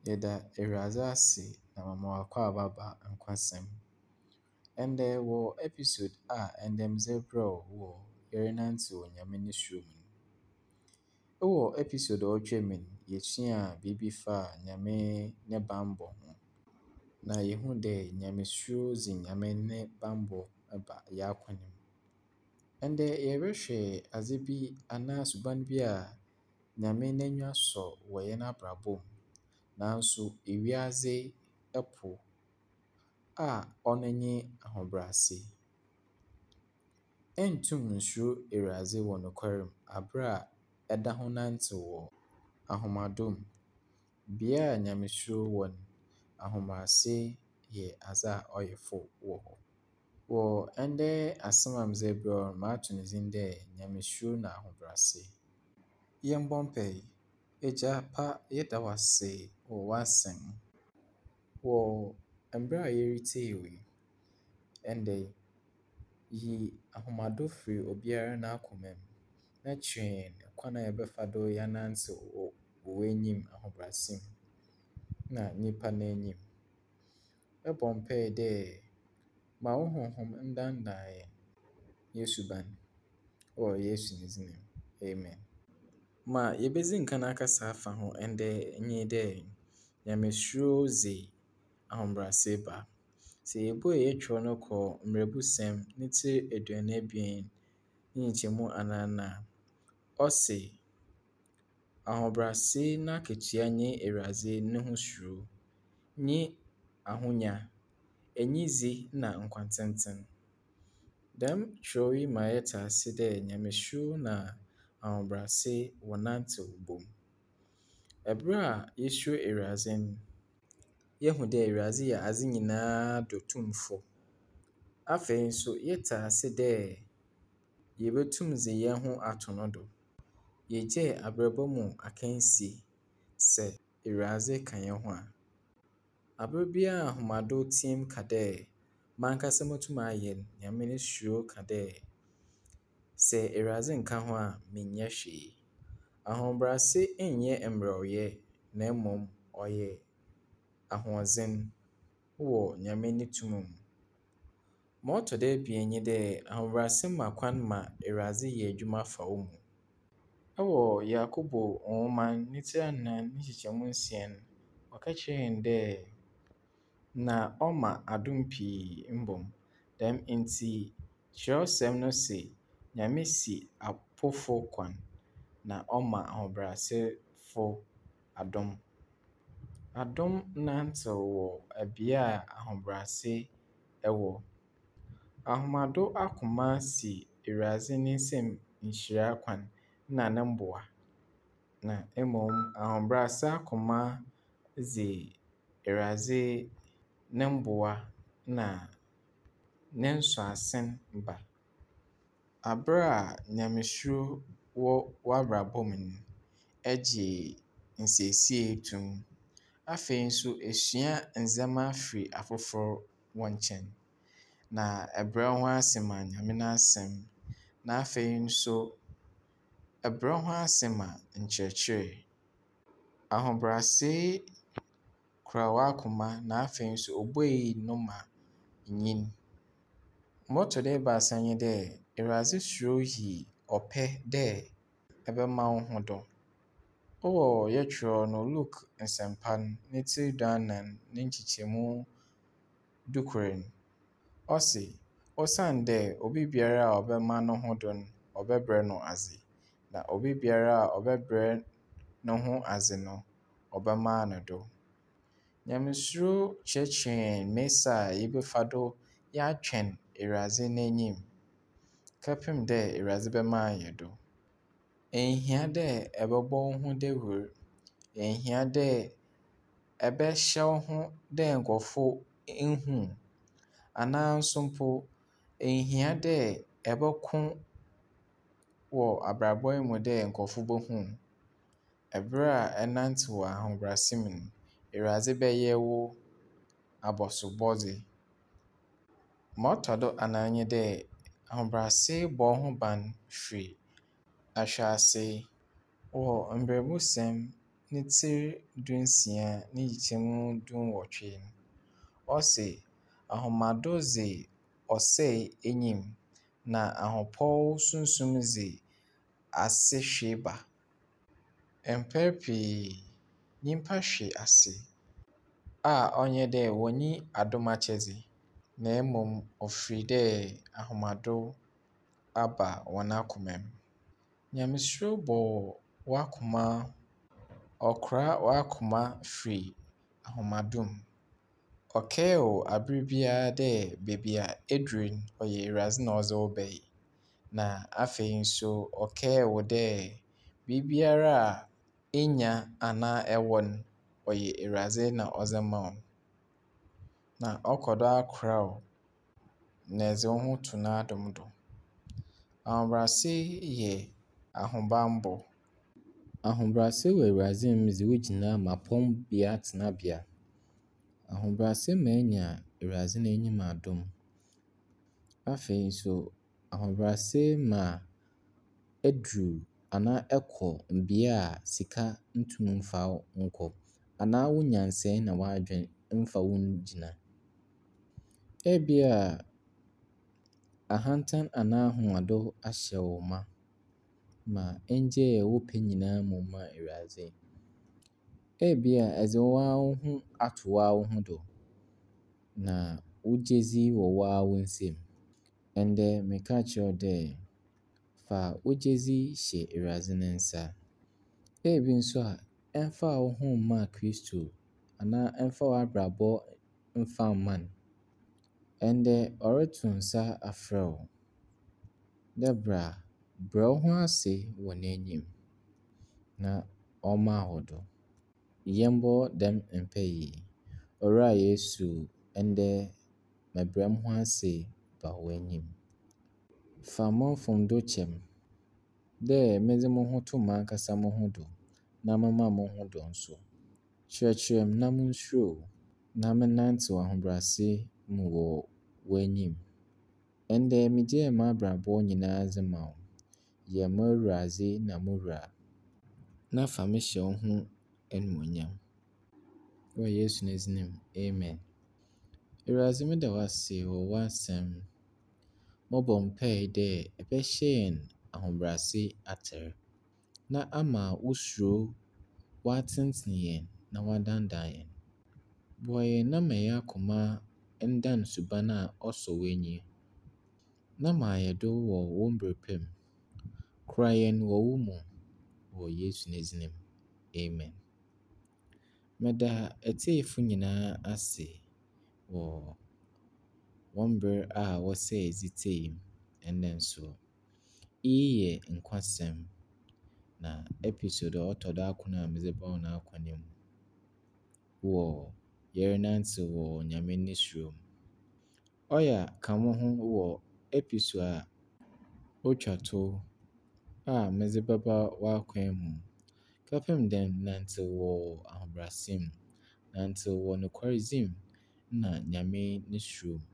Yɛda Awurade ase na mama wakɔ ababa nkwasɛm. Ɛndɛ wɔ episode a ɛndɛ medze rebrɛ wo wɔ Yɛrenantew Nyame ne suro mu no. Ɛwɔ episode a ɔtwa mu no, yɛsuaa biribi faa Nyame ne bammɔ ho. Na yɛhu dɛ Nyamesuro dze Nyame ne bammɔ ba yɛakwan mu. Ɛndɛ yɛrehwɛ adze bi anaa suban bi a Nyame n'enyi asɔ wɔ hɛn abrabɔ mu. Nanso ewiadze po a ɔno nye ahobrɛase. Ɛnntum nsuro Awurade wɔ nokwarem aber a ɛda ho nantew wɔ ahomadom. Bea a Nyamesuro wɔ no, ahobrɛase yɛ adze a ɔyɛ fɛw wɔ hɔ. Wɔ ɛndɛ asɛm a medze rebrɛ wo no, mato ne dzin dɛ Nyamesuro na ahobrɛase. Yɛmbɔ mpae. Agya pa yɛda wo ase wɔ w'asɛm mu. Wɔ mber a yɛretsie wo yi, ɛndɛ yi ahomadɔ firi obiara n'akoma mu na kyerɛ hɛn kwan a yɛbɛfa do yɛanantew wɔ w'enyim ahobrɛase mu na nyimpa n'enyim. Mɛbɔ mpae dɛ ma wo honhom ndandan hɛn, yɛn suban wɔ Yesu ne dzin mu. Amen. Ma yebedzi nkan akasa afa ho ɛndɛ nye dɛ Nyamesuro dze ahobrɛase ba. Sɛ yebue yɛtwerɛ no kɔ Mbɛribusɛm ne tsir 22 ne nkyɛmu 4 a, ɔse, ahobrɛase n'akatua nye Awurade no ho suro, nye ahonya, enyidze na nkwa tsentsen. Dɛm kyerɛw yi ma yɛtse ase dɛ Nyamesuro na ahobrɛase wɔnantew bɔ mu. Ɛber a yesuro Awurade no, yɛhu dɛ Awurade yɛ adze nyinaa do tumfo. Afei nso yɛtse ase dɛ yebetum dze hɛn ho ato no do. Yegyae abrabɔ mu akansie sɛ Awurade ka hɛn ho a. Aber biara a ahomadɔ tsia mu ka dɛ mankasa motum ayɛ no, Nyame ne suro ka dɛ sɛ Awurade nka ho a mennyɛ hwee. Ahobrɛase nnyɛ mberɛwyɛ na mbom ɔyɛ ahoɔdzen wɔ Nyame ne tum mu. Ma ɔtɔ do ebien nye dɛ ahobrɛase ma kwan ma Awurade yɛ edwuma fa wo mu. Ɛwɔ Yakobo nwoma ne tsir 4 ne nkyekyɛmu 6 no, ɔka kyerɛ hɛn dɛ na ɔma adom pii mbom. Dɛm ntsi Kyerɛwsɛm no se Nyame si apofo kwan na ɔma ahobrɛasefo adom. Adom nantew wɔ bea a ahobrɛase wɔ. Ahomadɔ akoma si Awurade ne nsamu nhyira kwan na ne mboa. Na mbom ahobrɛase akoma dze Awurade ne mboa na ne nsuasen ba. Aber a Nyamesuro wɔ w'abrabɔ mu no, ɛgye nsiesie to mu. Afei nso esua ndzɛmba afi afofor hɔn nkyɛn. Na ɛbrɛ wo ho ase ma Nyame n'asɛm. Na afei nso ɛbrɛ wo ho ase ma nkyerɛkyerɛ. Ahobrɛase kura w'akoma na afei nso obuei no ma nyin. Ma ɔtɔ do ebiasa nye dɛ Awurade suro yi ɔpɛ dɛ ɛbɛma wo ho dɔ. Ɛwɔ yɛtwerɛw no Luke nsɛmpa no ne tsir 14 ne nkyekyɛmu 14 no, ɔse osiandɛ obi biara a ɔbɛma no ho dɔ no, ɔbɛbrɛ no ase. Na obi biara a ɔbɛbrɛ no ho ase no, ɔbɛma no dɔ. Nyamesuro kyerɛkyerɛ hɛn mesa a yɛbɛfa do yɛatwɛn Awurade n'enyim kɛpem dɛ Awurade bɛma hɛn dɔ. Enhia dɛ ɛbɛbɔ wo ho dawur. Enhia dɛ ɛbɛhyɛ wo ho dɛ nkorɔfo nhu wo. Anaa nso mpo enhia dɛ ɛbɛko wɔ abrabɔ yi mu dɛ nkorɔfo bohu wo. Ɛber a ɛnantew wɔ ahobrɛase mu no, Awurade bɛyɛ wo abɔsobɔdze. Ma ɔtɔ do 4 nye dɛ ahobrɛase bɔ wo ho ban firi ahwɛase. Wɔ Mbɛribusɛm ne tiri dunsia ne nkyɛmu dunwɔtwe. Ɔse, ahomadɔ dze ɔsɛe enyim, na ahopɔw sunsum dze asehwe ba. Mpɛn pii, nyimpa hwe ase a ɔnyɛ dɛ wonnyi adom akyɛdze, na mmom ɔfiri dɛ ahomadɔ aba hɔn akoma mu. Nyamesuro bɔ w'akoma, ɔkora w'akoma firi ahomadɔ mu. Ɔkae wo aber biara dɛ beebi a eduru no, ɔyɛ Ewurade na ɔdze wo bae. Na afei nso ɔkae wo dɛ biribiara a enya anaa ɛwɔ no, ɔyɛ Ewurade na ɔdze ma wo. Na ɔkɔ do akora wo, na ɛdze wo ho to n'adom do. Ahobrɛase yɛ ahobanbɔ. Ahobrɛase wɔ Ewurade mu dze wo gyina mmapɔmbea tsenabea. Ahobrɛase ma enya Ewurade n'enyim adom. Afei nso, ahobrɛase ma eduru anaa ɛkɔ mbea a sika ntum mfa wo nkɔ, anaa wo nyansae na w'adwen mfa wo ngyina. Ebia ahantan anaa ahomadɔ ahyɛ wo ma ɛngyae a wopɛ nyinaa mmom ma Ewurade. Ebia ɛdze woara wo ho ato woara wo ho do, na wogye dzi wɔ woara wo nsam. Ndɛ mereka akyerɛ wo dɛ, fa wo gyedzi hyɛ Ewurade ne nsa. Ebi nso a, ɛmfa wo ho mma Kristo anaa ɛmfa w'abrabɔ mfa mma no. Ndɛ ɔreto nsa afrɛ wo dɛ brɛ wo ho ase wɔ n'enyim na ɔmma wo do. Yɛmbɔ dɛm mpae yi. Owura Yesu, ndɛ mebrɛ mo ho ase ba w'enyim. Fa mo mfomdo kyɛ me dɛ medze mo ho to m'ankasa mo ho do na mema mo ho dɔ nso. Kyerɛkyerɛ me na munsuro wo, na mennantsew ahobrɛase mu wɔ w'enyim. Ndɛ megyae m'abrabɔ nyinaa dze ma wo. Yɛ m'Ewurade na mo wura, na fa me hyɛ wo ho animuonyam. Wɔ Yesu ne dzin mu, amen. Ewurade, meda wo ase wɔ w'asɛm mu. Mɔbɔ mpae dɛ ɛbɛhyɛ yɛn ahobrɛase atar, na ama wo suro w'atsentsen yɛn na w'adandan yɛn. Boa yɛn na ma yɛn akoma ndan suban a ɔsɔ w'enyi, na ma yɛn do wɔ wo mber pa mu. Kora yɛn wɔ wo mu. Wɔ Yesu ne dzin mu, amen. Meda etiefo nyinaa ase wɔ wɔn mber a wɔsɛɛ dze tie mu. Ndɛ nso, iyi yɛ nkwasɛm, na episode a ɔtɔ do akron a medze bɛba hɔn akwan mu wɔ Yɛrenantsew wɔ Nyame ne suro mu. Ɔyɛ a, ka mo ho wɔ episode a otwa tow a medze bɛba w'akwan mu. Kɛpem dɛ nantsew wɔ ahobrɛase mu, nantsew wɔ nokwaredzi mu, na Nyame ne suro mu.